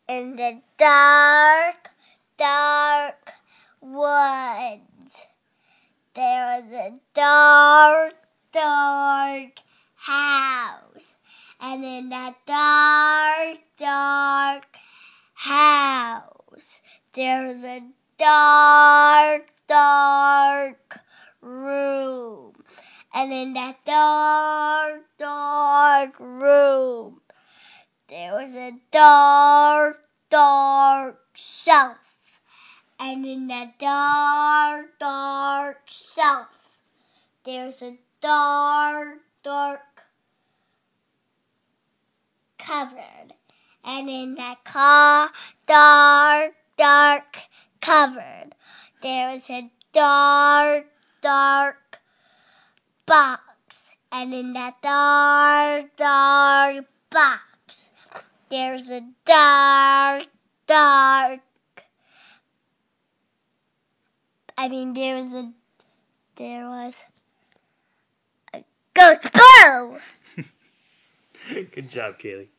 in the dark, dark woods. There was a dark, dark house. And in that dark, dark house, there was a dark, dark room. And in that dark, dark room, there was a dark, dark shelf. And in that dark, dark shelf, there's a dark, dark cupboard. And in that dark, dark cupboard, there's a dark, dark box. And in that dark, dark box, there's a dark, dark there was a ghost. Boo! Good job, Kaylee.